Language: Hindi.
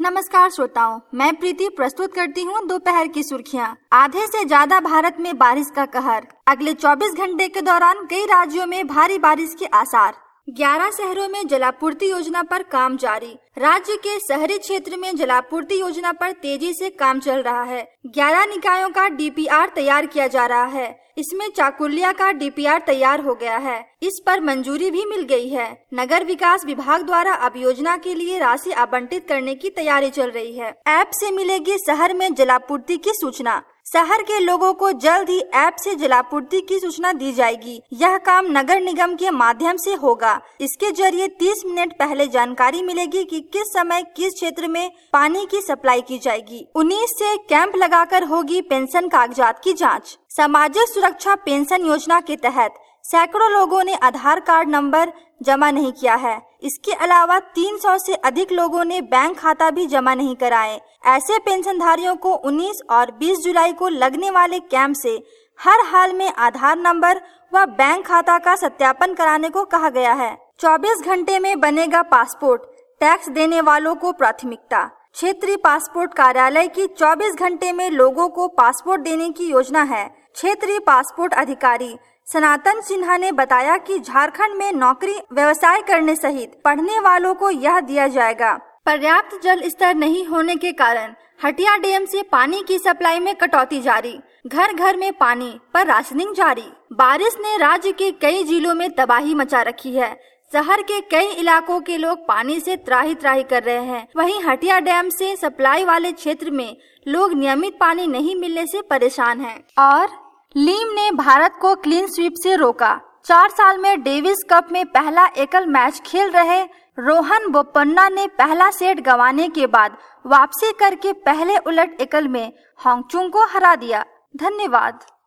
नमस्कार श्रोताओं, मैं प्रीति प्रस्तुत करती हूँ दोपहर की सुर्खियाँ। आधे से ज्यादा भारत में बारिश का कहर। अगले 24 घंटे के दौरान कई राज्यों में भारी बारिश के आसार। 11 शहरों में जलापूर्ति योजना पर काम जारी। राज्य के शहरी क्षेत्र में जलापूर्ति योजना पर तेजी से काम चल रहा है। 11 निकायों का डीपीआर तैयार किया जा रहा है। इसमें चाकुलिया का डीपीआर तैयार हो गया है। इस पर मंजूरी भी मिल गई है। नगर विकास विभाग द्वारा अब योजना के लिए राशि आवंटित करने की तैयारी चल रही है। ऐप से मिलेगी शहर में जलापूर्ति की सूचना। शहर के लोगों को जल्द ही ऐप से जलापूर्ति की सूचना दी जाएगी। यह काम नगर निगम के माध्यम से होगा। इसके जरिए 30 मिनट पहले जानकारी मिलेगी कि किस समय किस क्षेत्र में पानी की सप्लाई की जाएगी। 19 से कैंप लगाकर होगी पेंशन कागजात की जांच। सामाजिक सुरक्षा पेंशन योजना के तहत सैकड़ों लोगों ने आधार कार्ड नंबर जमा नहीं किया है। इसके अलावा 300 से अधिक लोगों ने बैंक खाता भी जमा नहीं कराए। ऐसे पेंशनधारियों को 19 और 20 जुलाई को लगने वाले कैंप से हर हाल में आधार नंबर व बैंक खाता का सत्यापन कराने को कहा गया है। 24 घंटे में बनेगा पासपोर्ट, टैक्स देने वालों को प्राथमिकता। क्षेत्रीय पासपोर्ट कार्यालय की 24 घंटे में लोगों को पासपोर्ट देने की योजना है। क्षेत्रीय पासपोर्ट अधिकारी सनातन सिन्हा ने बताया कि झारखंड में नौकरी व्यवसाय करने सहित पढ़ने वालों को यह दिया जाएगा। पर्याप्त जल स्तर नहीं होने के कारण हटिया डैम से पानी की सप्लाई में कटौती जारी। घर घर में पानी पर राशनिंग जारी। बारिश ने राज्य के कई जिलों में तबाही मचा रखी है। शहर के कई इलाकों के लोग पानी से त्राही त्राही कर रहे हैं। वहीं हटिया डैम से सप्लाई वाले क्षेत्र में लोग नियमित पानी नहीं मिलने से परेशान हैं। और लीम ने भारत को क्लीन स्वीप से रोका। 4 साल में डेविस कप में पहला एकल मैच खेल रहे रोहन बोपन्ना ने पहला सेट गंवाने के बाद वापसी करके पहले उलट एकल में हांगचुंग को हरा दिया। धन्यवाद।